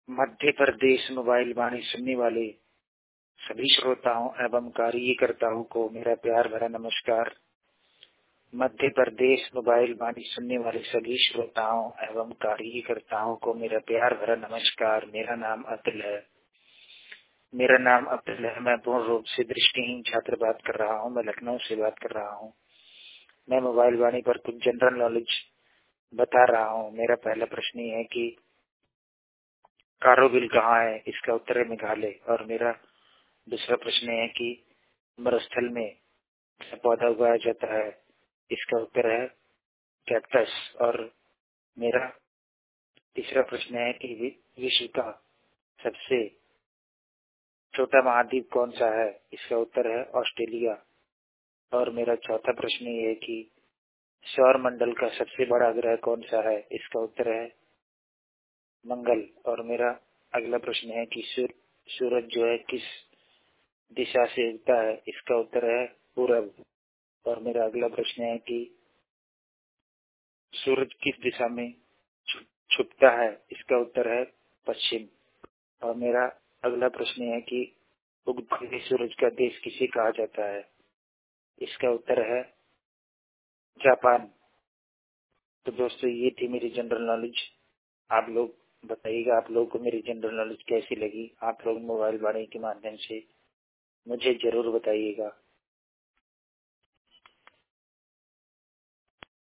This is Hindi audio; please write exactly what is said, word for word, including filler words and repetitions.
मध्य प्रदेश मोबाइल वाणी सुनने वाले सभी श्रोताओं एवं कार्यकर्ताओं को मेरा प्यार भरा नमस्कार। मध्य प्रदेश मोबाइल वाणी सुनने वाले सभी श्रोताओं एवं कार्यकर्ताओं को मेरा प्यार भरा नमस्कार। मेरा नाम अतुल है मेरा नाम अतुल है मैं पूर्ण रूप से दृष्टिहीन छात्र बात कर रहा हूँ। मैं लखनऊ से बात कर रहा हूँ। मैं मोबाइल वाणी पर कुछ जनरल नॉलेज बता रहा हूँ। मेरा पहला प्रश्न ये है कि कारोबिल कहाँ है? इसका उत्तर है मेघालय। और मेरा दूसरा प्रश्न है कि मरुस्थल में पौधा उगाया जाता है, इसका उत्तर है कैक्टस। और मेरा तीसरा प्रश्न है कि विश्व का सबसे छोटा महाद्वीप कौन सा है? इसका उत्तर है ऑस्ट्रेलिया। और मेरा चौथा प्रश्न ये है कि सौर मंडल का सबसे बड़ा ग्रह कौन सा है? इसका उत्तर है मंगल। और मेरा अगला प्रश्न है कि सूरज जो है किस दिशा से उगता है? इसका उत्तर है पूरब। और मेरा अगला प्रश्न है कि सूरज किस दिशा में छुपता है? इसका उत्तर है पश्चिम। और मेरा अगला प्रश्न है कि उगते हुए सूरज का देश किसे कहा जाता है? इसका उत्तर है जापान। तो दोस्तों, ये थी मेरी जनरल नॉलेज। आप लोग बताइएगा, आप लोगों को मेरी जनरल नॉलेज कैसी लगी? आप लोग मोबाइल वाणी के माध्यम से मुझे जरूर बताइएगा।